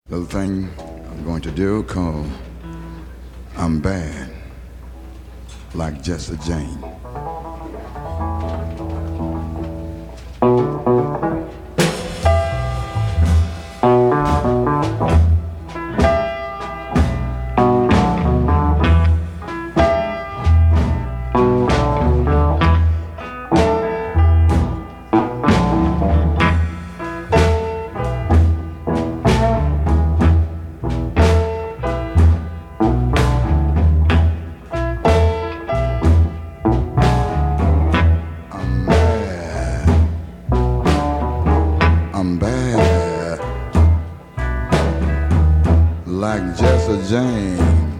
little thing I'm going to do called I'm Bad, like Jesse Jane. I'm bad, like Jesse Jane.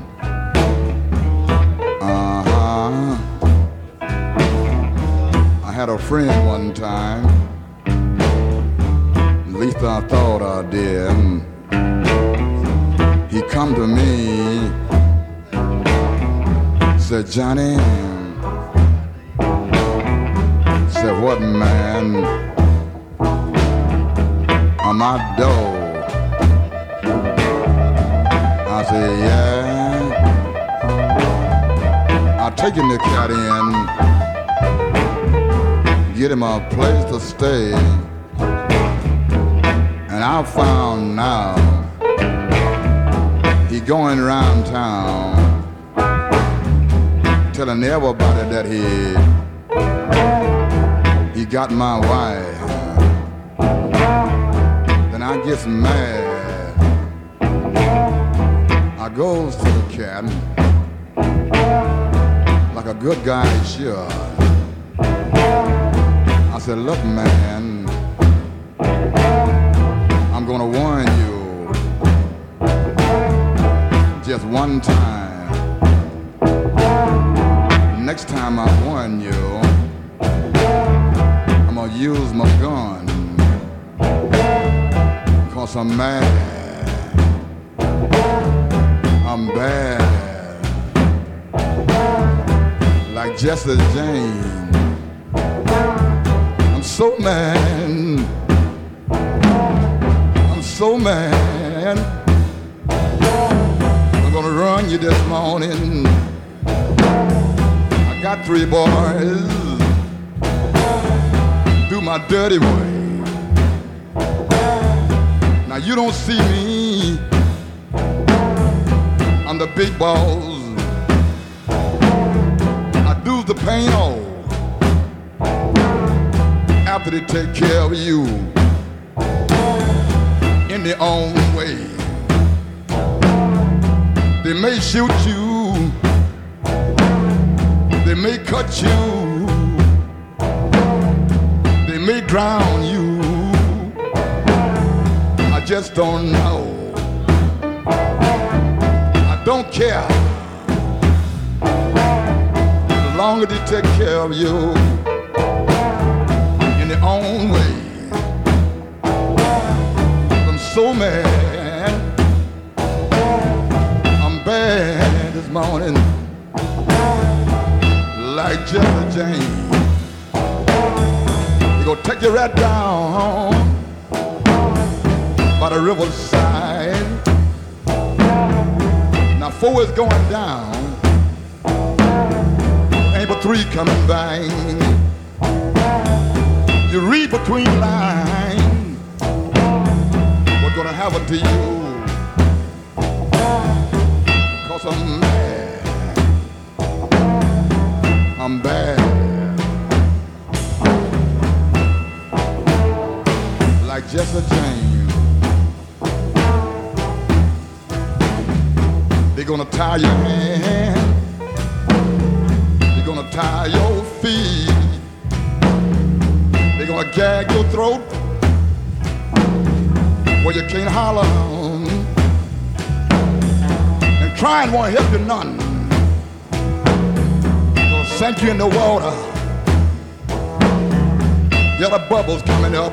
I had a friend one time, at least I thought I did. He come to me, said, Johnny, said, what, man? On my door. I said, yeah. I'll take him the cat in, get him a place to stay. And I found now he going around town telling everybody that he got my wife. I get mad. I goes to the cat like a good guy should. I said, look, man, I'm gonna warn you just one time. Next time I warn you, I'm gonna use my gun. Cause I'm mad, I'm bad, like Jesse Jane. I'm so mad, I'm so mad. I'm gonna run you this morning. I got 3 boys, do my dirty way. Now you don't see me, I'm the big boss. I do the pain all after they take care of you in their own way. They may shoot you, they may cut you, they may drown you. I just don't know. I don't care. As long as they take care of you in their own way. I'm so mad. I'm bad this morning, like Jesse Jane. They gonna take you right down by the riverside. Now 4 is going down, ain't but 3 coming by. You read between the lines what's gonna happen to you. Cause I'm mad, I'm bad, like Jesse Jane. They're gonna tie your hand, they're gonna tie your feet, they're gonna gag your throat where you can't holler, and crying won't help you none. They'll sink you in the water, yellow bubbles coming up.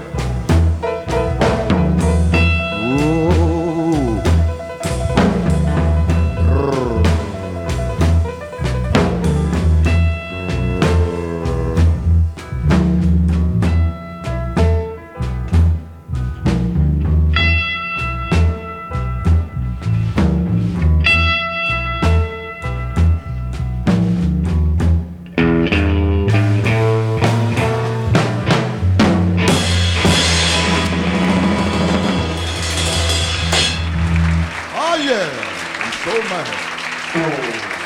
yeah. I'm so mad.